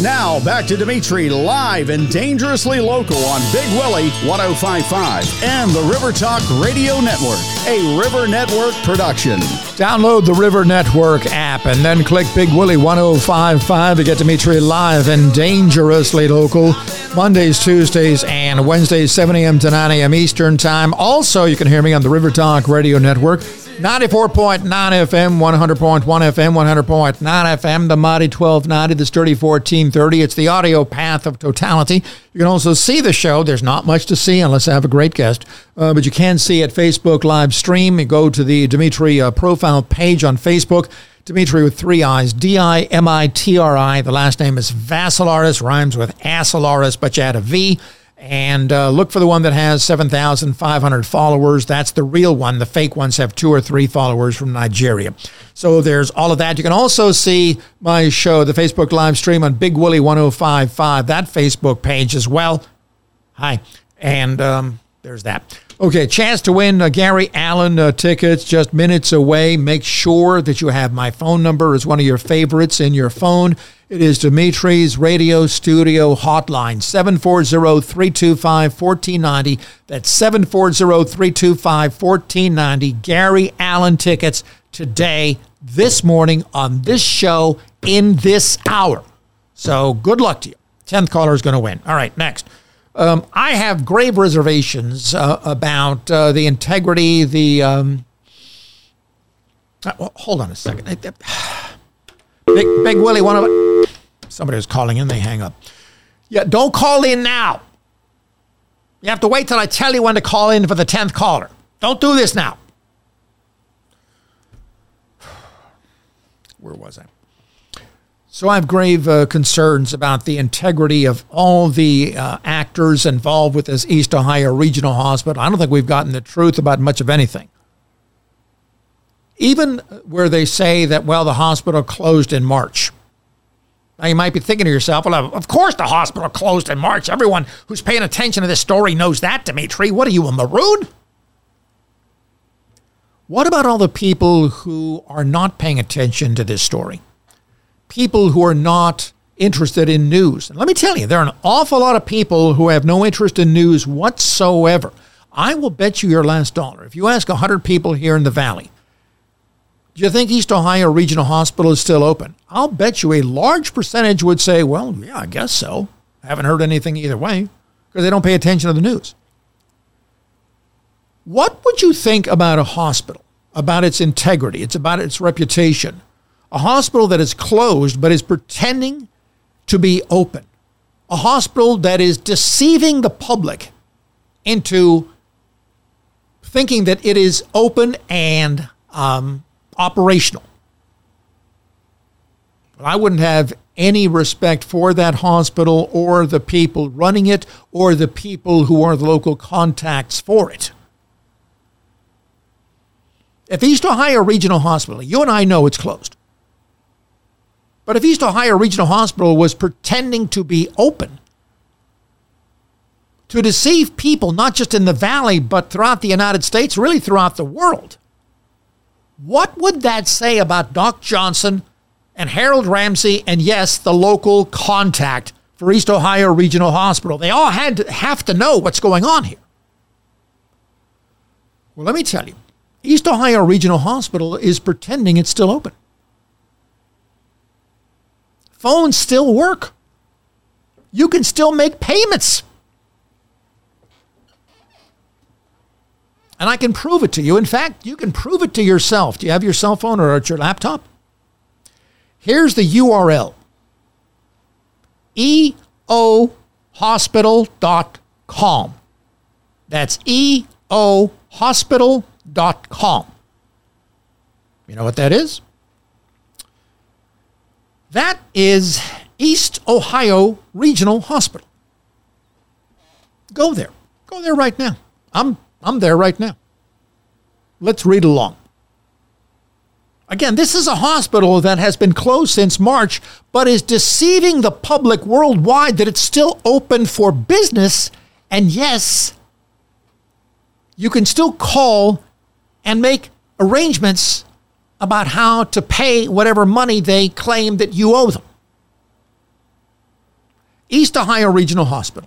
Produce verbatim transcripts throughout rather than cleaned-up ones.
Now, back to Dimitri live and dangerously local on Big Willie one oh five point five and the River Talk Radio Network, a River Network production. Download the River Network app and then click Big Willie one oh five point five to get Dimitri live and dangerously local. Mondays, Tuesdays, and Wednesdays, seven a.m. to nine a.m. Eastern Time. Also, you can hear me on the River Talk Radio Network. ninety-four point nine F M, one hundred point one F M, one hundred point nine F M, the mighty twelve ninety, the sturdy fourteen thirty. It's the audio path of totality. You can also see the show. There's not much to see unless I have a great guest, uh, but you can see at Facebook live stream. You go to the Dimitri uh, profile page on Facebook. Dimitri with three I's, D I M I T R I. The last name is Vassilaris, rhymes with Asilaris, but you add a V. And uh, look for the one that has seven thousand five hundred followers. That's the real one. The fake ones have two or three followers from Nigeria. So there's all of that. You can also see my show, the Facebook live stream on Big Willie one oh five point five, that Facebook page as well. Hi. And um, there's that. Okay, chance to win uh, Gary Allen uh, tickets just minutes away. Make sure that you have my phone number as one of your favorites in your phone. It is Dimitri's Radio Studio Hotline, seven four zero, three two five, one four nine zero. That's seven four zero, three two five, one four nine zero. Gary Allen tickets today, this morning, on this show, in this hour. So good luck to you. tenth caller is going to win. All right, next. Um, I have grave reservations uh, about uh, the integrity, the... Um, uh, well, hold on a second. Big, Big Willie, one of... Somebody was calling in, they hang up. Yeah, don't call in now. You have to wait till I tell you when to call in for the tenth caller. Don't do this now. Where was I? So I have grave uh, concerns about the integrity of all the uh, actors involved with this East Ohio Regional Hospital. I don't think we've gotten the truth about much of anything. Even where they say that, well, the hospital closed in March. Now, you might be thinking to yourself, well, of course the hospital closed in March. Everyone who's paying attention to this story knows that, Dimitri. What are you, a maroon? What about all the people who are not paying attention to this story? People who are not interested in news. And let me tell you, there are an awful lot of people who have no interest in news whatsoever. I will bet you your last dollar. If you ask one hundred people here in the Valley, do you think East Ohio Regional Hospital is still open? I'll bet you a large percentage would say, well, yeah, I guess so. I haven't heard anything either way because they don't pay attention to the news. What would you think about a hospital, about its integrity, it's about its reputation? A hospital that is closed but is pretending to be open. A hospital that is deceiving the public into thinking that it is open and um, operational. But I wouldn't have any respect for that hospital or the people running it or the people who are the local contacts for it. If East Ohio Regional Hospital, you and I know it's closed. But if East Ohio Regional Hospital was pretending to be open to deceive people, not just in the Valley, but throughout the United States, really throughout the world, what would that say about Doc Johnson and Harold Ramsey and, yes, the local contact for East Ohio Regional Hospital? They all had to have to know what's going on here. Well, let me tell you, East Ohio Regional Hospital is pretending it's still open. Phones still work. You can still make payments. And I can prove it to you. In fact, you can prove it to yourself. Do you have your cell phone or at your laptop? Here's the U R L. e o hospital dot com. That's e o hospital dot com. You know what that is? That is East Ohio Regional Hospital. Go there. Go there right now. I'm I'm there right now. Let's read along. Again, this is a hospital that has been closed since March, but is deceiving the public worldwide that it's still open for business. And yes, you can still call and make arrangements about how to pay whatever money they claim that you owe them. East Ohio Regional Hospital.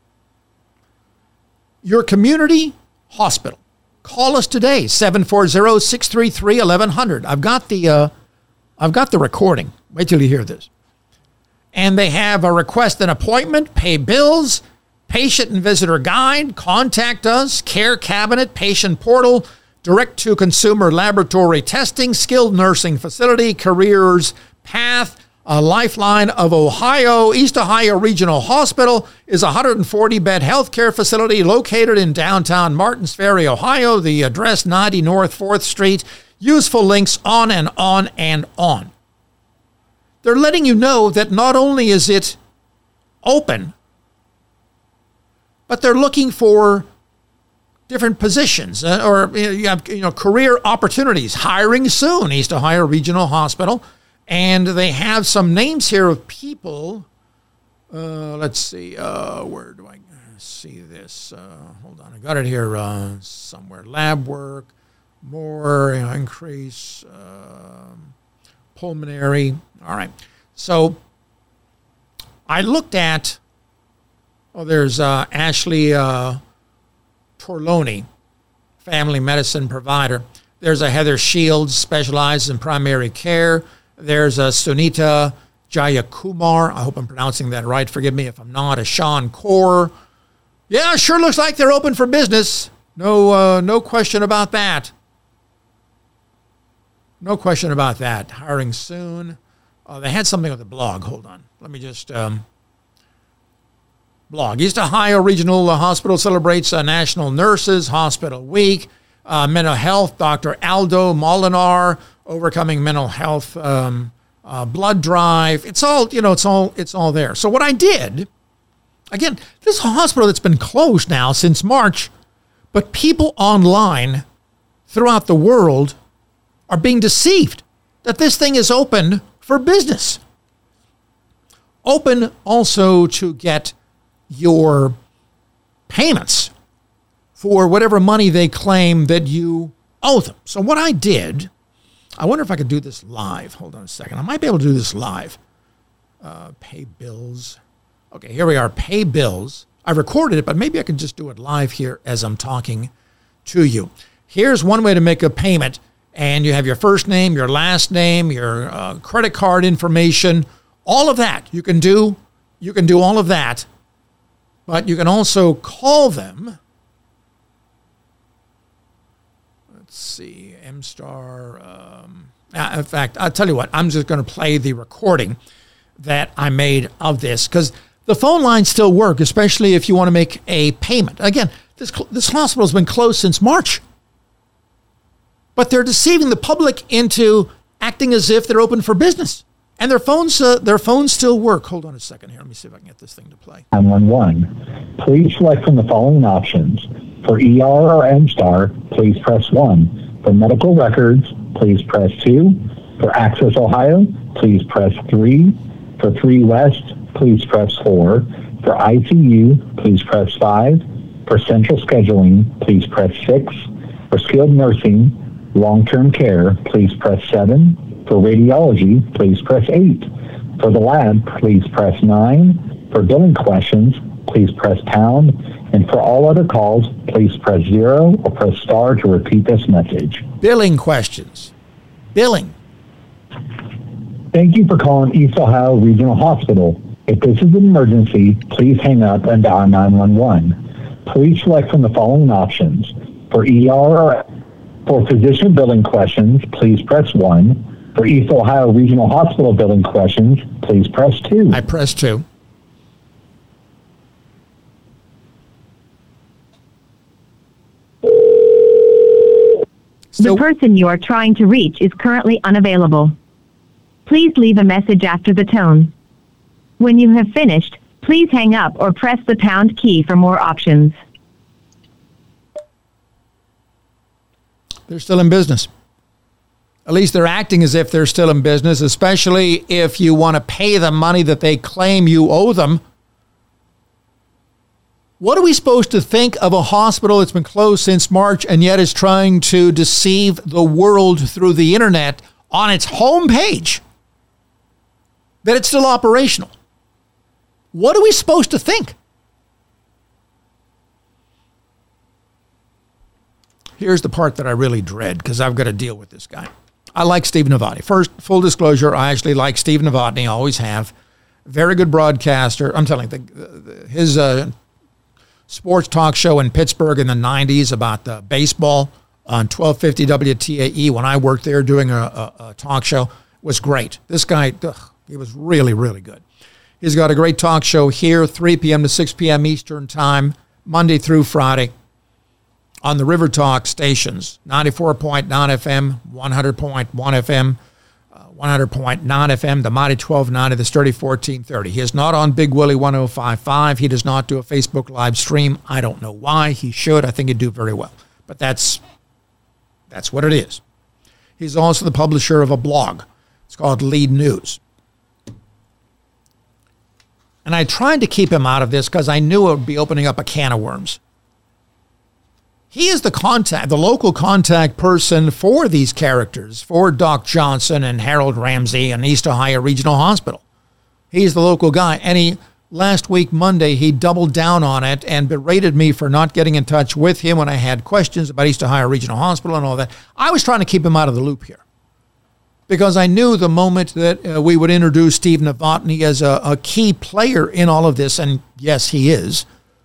Your community hospital. Call us today, seven four zero, six three three, eleven hundred. I've got the uh, I've got the recording. Wait till you hear this. And they have a request an appointment, pay bills, patient and visitor guide, contact us, care cabinet, patient portal, direct-to-consumer laboratory testing, skilled nursing facility, careers path, a Lifeline of Ohio. East Ohio Regional Hospital is a one hundred forty bed healthcare facility located in downtown Martins Ferry, Ohio. The address ninety North fourth Street. Useful links on and on and on. They're letting you know that not only is it open, but they're looking for different positions uh, or you have you know career opportunities. Hiring soon, East Ohio Regional Hospital. And they have some names here of people. Uh, let's see. Uh, where do I see this? Uh, hold on. I got it here uh, somewhere. Lab work, more, you know, increase, uh, pulmonary. All right. So I looked at, oh, there's uh, Ashley uh, Torloni, family medicine provider. There's a Heather Shields, specializes in primary care. There's a Sunita Jayakumar. I hope I'm pronouncing that right. Forgive me if I'm not. A Sean Kaur. Yeah, sure looks like they're open for business. No, uh, no question about that. No question about that. Hiring soon. Uh, they had something on the blog. Hold on. Let me just... Um, blog. East Ohio Regional Hospital celebrates uh, National Nurses Hospital Week. Uh, mental health, Doctor Aldo Molinar, overcoming mental health, um, uh, blood drive. It's all, you know, it's all, it's all there. So what I did, again, this is a hospital that's been closed now since March, but people online throughout the world are being deceived that this thing is open for business. Open also to get your payments for whatever money they claim that you owe them. So what I did, I wonder if I could do this live. Hold on a second. I might be able to do this live. Uh, pay bills. Okay, here we are. Pay bills. I recorded it, but maybe I can just do it live here as I'm talking to you. Here's one way to make a payment. And you have your first name, your last name, your uh, credit card information, all of that. You can do, you can do all of that. But you can also call them. Let's see, M-Star. Um, in fact, I'll tell you what, I'm just going to play the recording that I made of this because the phone lines still work, especially if you want to make a payment. Again, this this hospital has been closed since March. But they're deceiving the public into acting as if they're open for business. And their phones uh, their phones still work. Hold on a second here. Let me see if I can get this thing to play. nine one one. Please select from the following options. For E R or M-Star, please press one. For medical records, please press two. For Access Ohio, please press three. For three West, please press four. For I C U, please press five. For central scheduling, please press six. For skilled nursing, long-term care, please press seven. For radiology, please press eight. For the lab, please press nine. For billing questions, please press pound. And for all other calls, please press zero or press star to repeat this message. Billing questions. Billing. Thank you for calling East Ohio Regional Hospital. If this is an emergency, please hang up and dial nine one one. Please select from the following options. For E R or for physician billing questions, please press one. For East Ohio Regional Hospital billing questions, please press two. I press two. The person you are trying to reach is currently unavailable. Please leave a message after the tone. When you have finished, please hang up or press the pound key for more options. They're still in business. At least they're acting as if they're still in business, especially if you want to pay them money that they claim you owe them. What are we supposed to think of a hospital that's been closed since March and yet is trying to deceive the world through the internet on its homepage that it's still operational? What are we supposed to think? Here's the part that I really dread because I've got to deal with this guy. I like Steve Novotny. First, full disclosure, I actually like Steve Novotny, always have. Very good broadcaster. I'm telling you, the, his uh, sports talk show in Pittsburgh in the nineties about the baseball on twelve fifty W T A E when I worked there doing a, a, a talk show was great. This guy, ugh, he was really, really good. He's got a great talk show here, three p.m. to six p.m. Eastern Time, Monday through Friday, on the River Talk stations, ninety-four point nine F M, one hundred point one F M, uh, one hundred point nine F M, the Mighty twelve ninety, the Sturdy fourteen thirty. He is not on Big Willie one oh five five. He does not do a Facebook live stream. I don't know why. He should. I think he'd do very well. But that's that's what it is. He's also the publisher of a blog. It's called Lead News. And I tried to keep him out of this because I knew it would be opening up a can of worms. He is the contact, the local contact person for these characters, for Doc Johnson and Harold Ramsey and East Ohio Regional Hospital. He's the local guy. And he, last week, Monday, he doubled down on it and berated me for not getting in touch with him when I had questions about East Ohio Regional Hospital and all that. I was trying to keep him out of the loop here because I knew the moment that uh, we would introduce Steve Novotny as a, a key player in all of this, and yes, he is,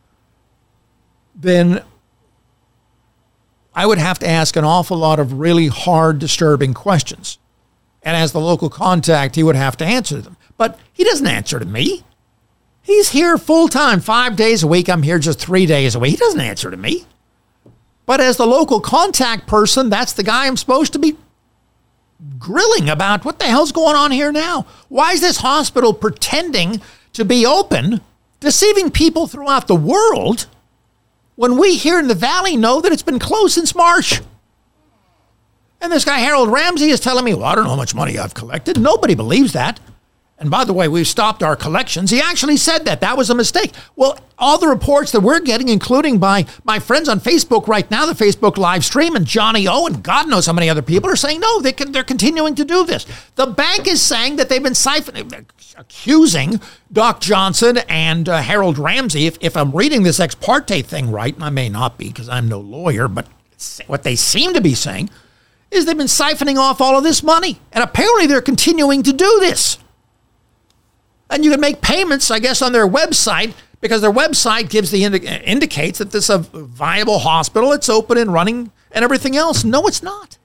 then I would have to ask an awful lot of really hard, disturbing questions. And as the local contact, he would have to answer them. But he doesn't answer to me. He's here full-time, five days a week. I'm here just three days a week. He doesn't answer to me. But as the local contact person, that's the guy I'm supposed to be grilling about what the hell's going on here now. Why is this hospital pretending to be open, deceiving people throughout the world, when we here in the Valley know that it's been closed since March? And this guy, Harold Ramsey, is telling me, well, I don't know how much money I've collected. Nobody believes that. And by the way, we've stopped our collections. He actually said that. That was a mistake. Well, all the reports that we're getting, including by my friends on Facebook right now, the Facebook live stream, and Johnny O, and God knows how many other people are saying, no, they can, they're continuing to do this. The bank is saying that they've been siphoning, accusing Doc Johnson and uh, Harold Ramsey, if, if I'm reading this ex parte thing right, and I may not be because I'm no lawyer, but what they seem to be saying is they've been siphoning off all of this money. And apparently they're continuing to do this. And you can make payments, I guess, on their website because their website gives the indi- indicates that this is a viable hospital. It's open and running and everything else. No, it's not.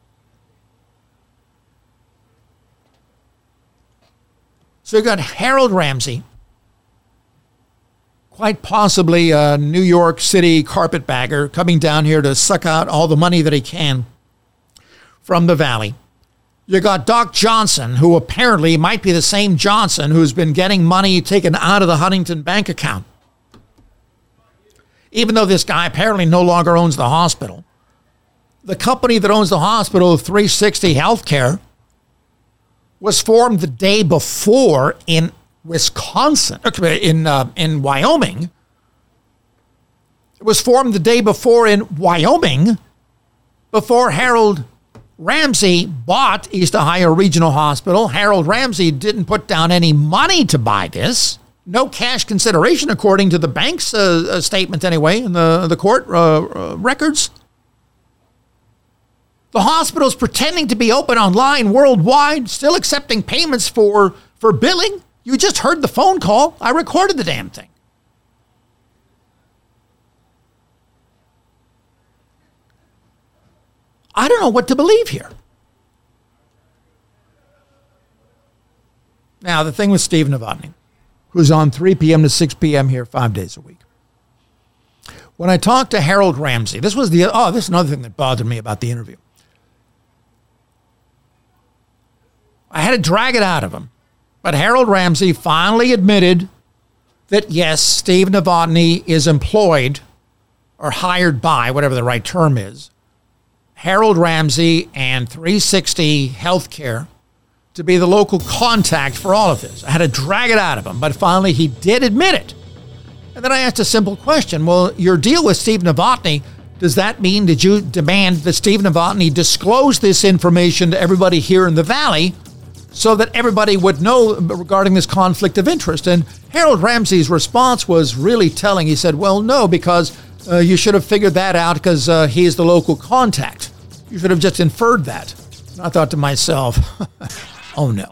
So you've got Harold Ramsey, quite possibly a New York City carpetbagger, coming down here to suck out all the money that he can from the Valley. You got Doc Johnson, who apparently might be the same Johnson who's been getting money taken out of the Huntington bank account. Even though this guy apparently no longer owns the hospital. The company that owns the hospital, three sixty Healthcare, was formed the day before in Wisconsin, in uh, in Wyoming. It was formed the day before in Wyoming, before Harold Ramsey bought East Ohio Regional Hospital. Harold Ramsey didn't put down any money to buy this. No cash consideration, according to the bank's uh, statement anyway, in the, the court uh, uh, records. The hospital's pretending to be open online worldwide, still accepting payments for, for billing. You just heard the phone call. I recorded the damn thing. I don't know what to believe here. Now, the thing with Steve Novotny, who's on three p.m. to six p.m. here five days a week. When I talked to Harold Ramsey, this was the, oh, this is another thing that bothered me about the interview. I had to drag it out of him. But Harold Ramsey finally admitted that, yes, Steve Novotny is employed or hired by, whatever the right term is, Harold Ramsey and three sixty Healthcare to be the local contact for all of this. I had to drag it out of him, but finally he did admit it. And then I asked a simple question. Well, your deal with Steve Novotny, does that mean, did you demand that Steve Novotny disclose this information to everybody here in the Valley so that everybody would know regarding this conflict of interest. And Harold Ramsey's response was really telling. He said, well, no, because uh, you should have figured that out because uh, he is the local contact. You should have just inferred that. And I thought to myself, oh no.